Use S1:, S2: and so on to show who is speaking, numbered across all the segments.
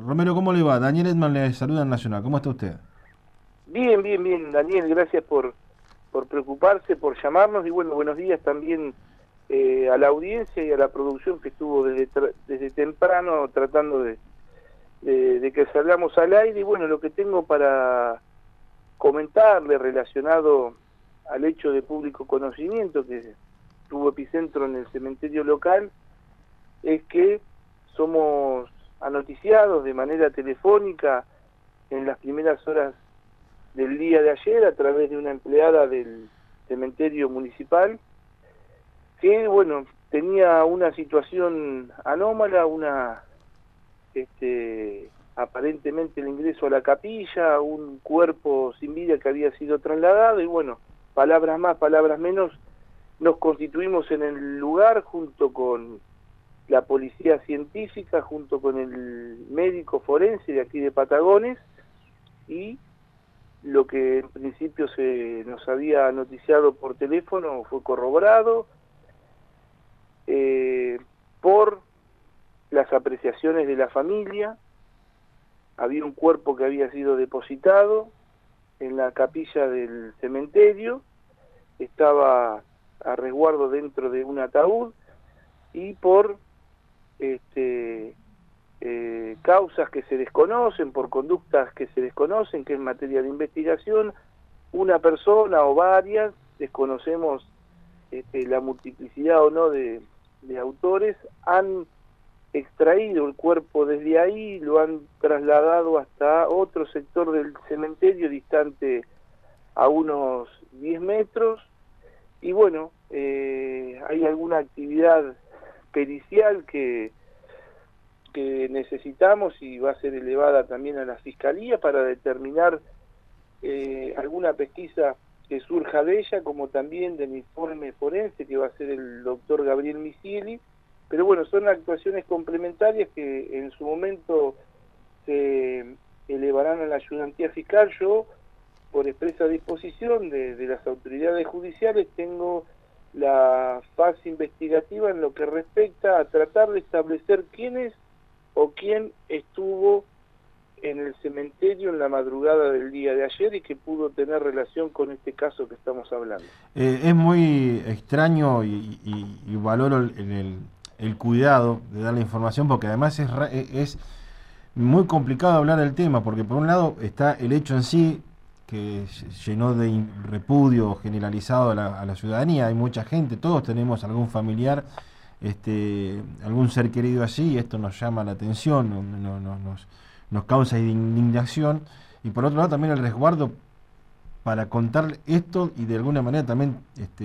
S1: Romero, ¿cómo le va? Daniel Edman le saluda en Nacional. ¿Cómo está usted?
S2: Bien, bien, bien, Daniel, gracias por preocuparse, por llamarnos y bueno, buenos días también a la audiencia y a la producción que estuvo desde temprano tratando de que salgamos al aire y bueno, lo que tengo para comentarle relacionado al hecho de público conocimiento que tuvo epicentro en el cementerio local es que somos anoticiados de manera telefónica en las primeras horas del día de ayer a través de una empleada del cementerio municipal que, bueno, tenía una situación anómala, aparentemente el ingreso a la capilla, un cuerpo sin vida que había sido trasladado y, bueno, palabras más, palabras menos, nos constituimos en el lugar junto con la policía científica, junto con el médico forense de aquí de Patagones y lo que en principio se nos había noticiado por teléfono fue corroborado por las apreciaciones de la familia. Había un cuerpo que había sido depositado en la capilla del cementerio, estaba a resguardo dentro de un ataúd y por causas que se desconocen, por conductas que se desconocen, que es materia de investigación, una persona o varias, desconocemos la multiplicidad o no de autores, han extraído el cuerpo desde ahí, lo han trasladado hasta otro sector del cementerio distante a unos 10 metros y bueno, hay alguna actividad pericial que necesitamos y va a ser elevada también a la Fiscalía para determinar alguna pesquisa que surja de ella, como también del informe forense que va a ser el doctor Gabriel Misili, pero bueno, son actuaciones complementarias que en su momento se elevarán a la ayudantía fiscal. Yo, por expresa disposición de las autoridades judiciales, tengo la fase investigativa en lo que respecta a tratar de establecer quién es o quién estuvo en el cementerio en la madrugada del día de ayer y que pudo tener relación con este caso que estamos hablando.
S1: Es muy extraño y valoro el cuidado de dar la información porque además es muy complicado hablar del tema porque por un lado está el hecho en sí que llenó de repudio generalizado a la ciudadanía. Hay mucha gente, todos tenemos algún familiar, algún ser querido allí y esto nos llama la atención, nos causa indignación y por otro lado también el resguardo para contar esto y de alguna manera también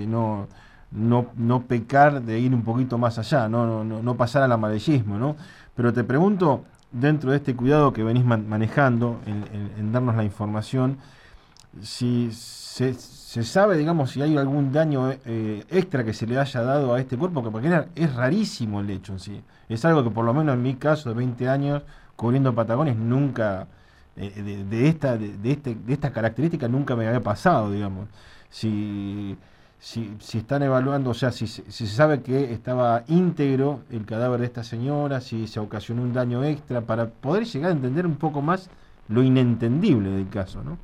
S1: no pecar de ir un poquito más allá, no pasar al amarillismo, ¿no? Pero te pregunto, dentro de este cuidado que venís manejando en darnos la información, si se sabe, digamos, si hay algún daño extra que se le haya dado a este cuerpo, porque es rarísimo el hecho en sí. Es algo que por lo menos en mi caso de 20 años cubriendo Patagones nunca de esta característica nunca me había pasado, digamos. Si están evaluando, o sea, si se sabe que estaba íntegro el cadáver de esta señora, si se ocasionó un daño extra, para poder llegar a entender un poco más lo inentendible del caso, ¿no?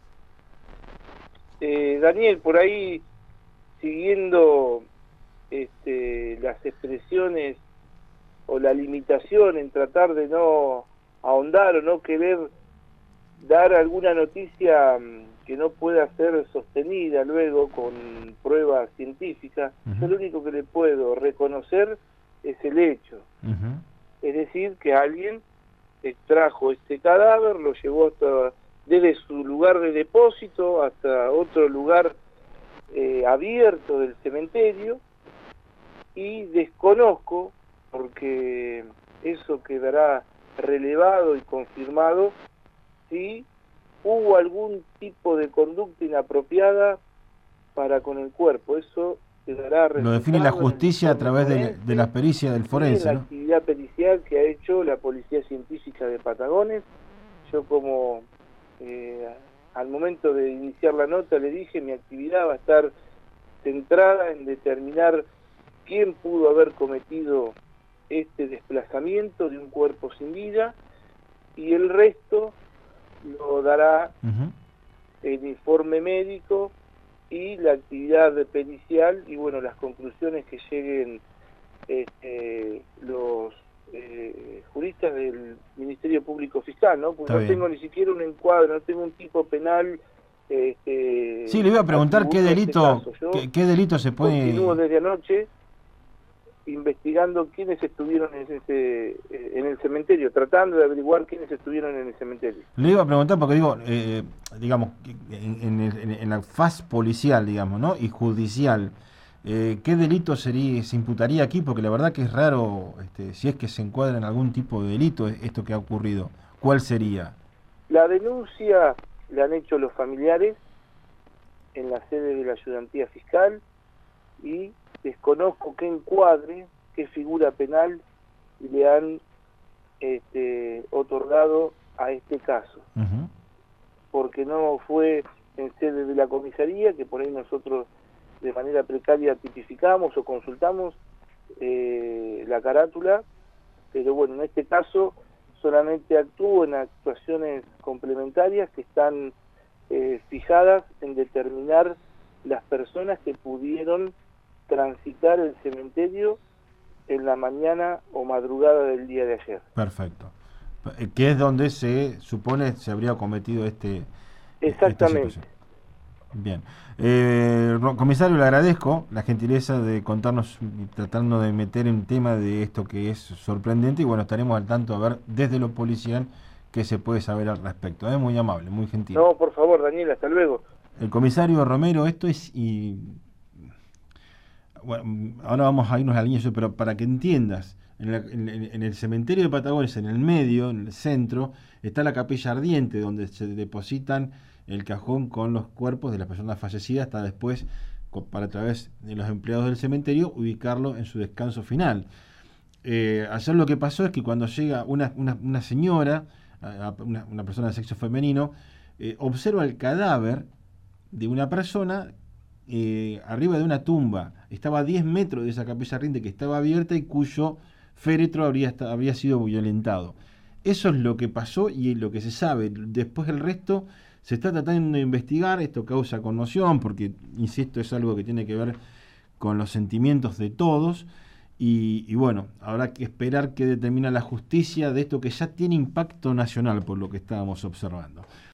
S2: Daniel, por ahí, siguiendo las expresiones o la limitación en tratar de no ahondar o no querer dar alguna noticia que no pueda ser sostenida luego con pruebas científicas, yo lo único que le puedo reconocer es el hecho. Es decir, que alguien extrajo este cadáver, lo llevó hasta desde su lugar de depósito hasta otro lugar abierto del cementerio y desconozco, porque eso quedará relevado y confirmado, si hubo algún tipo de conducta inapropiada para con el cuerpo. Eso quedará
S1: Lo define la
S2: reflejado en el
S1: justicia a
S2: informe
S1: través de la
S2: forense
S1: pericia del
S2: y en
S1: forense,
S2: la
S1: ¿no?
S2: actividad pericial que ha hecho la Policía Científica de Patagones. Yo como al momento de iniciar la nota le dije, mi actividad va a estar centrada en determinar quién pudo haber cometido este desplazamiento de un cuerpo sin vida y el resto lo dará
S1: Ujú.
S2: el informe médico y la actividad pericial y bueno, las conclusiones que lleguen los juristas del Ministerio Público Fiscal, ¿no? Porque
S1: Está
S2: no
S1: bien.
S2: tengo ni siquiera un encuadre, no tengo un tipo penal
S1: Sí, le iba a preguntar qué
S2: atribuido a este
S1: delito,
S2: caso. Yo
S1: qué delito se
S2: continúo
S1: puede...
S2: desde anoche investigando quiénes estuvieron en el cementerio, tratando de averiguar quiénes estuvieron en el cementerio.
S1: Le iba a preguntar porque digo, digamos, en la faz policial, digamos, ¿no? Y judicial, ¿qué delito se imputaría aquí? Porque la verdad que es raro, si es que se encuadra en algún tipo de delito esto que ha ocurrido. ¿Cuál sería?
S2: La denuncia la han hecho los familiares en la sede de la ayudantía fiscal y desconozco qué encuadre, qué figura penal le han otorgado a este caso,
S1: Ujú.
S2: porque no fue en sede de la comisaría, que por ahí nosotros de manera precaria tipificamos o consultamos la carátula, pero bueno, en este caso solamente actúo en actuaciones complementarias que están fijadas en determinar las personas que pudieron transitar el cementerio en la mañana o madrugada del día de ayer.
S1: Perfecto. Que es donde se supone se habría cometido esta
S2: Exactamente.
S1: situación. Bien. Comisario, le agradezco la gentileza de contarnos y tratando de meter en tema de esto que es sorprendente y bueno, estaremos al tanto a ver desde lo policial qué se puede saber al respecto. Es muy amable, muy gentil.
S2: No, por favor, Daniel, hasta luego.
S1: El comisario Romero, esto es... bueno, ahora vamos a irnos al inicio, pero para que entiendas, en el cementerio de Patagones, en el medio, en el centro, está la capilla ardiente, donde se depositan el cajón con los cuerpos de las personas fallecidas, hasta después, para a través de los empleados del cementerio, ubicarlo en su descanso final. Ayer lo que pasó es que cuando llega una señora, una persona de sexo femenino, observa el cadáver de una persona arriba de una tumba. Estaba a 10 metros de esa capilla ardiente que estaba abierta y cuyo féretro habría sido violentado. Eso es lo que pasó y lo que se sabe. Después el resto se está tratando de investigar. Esto causa conmoción porque, insisto, es algo que tiene que ver con los sentimientos de todos. Y bueno, habrá que esperar qué determina la justicia de esto que ya tiene impacto nacional por lo que estábamos observando.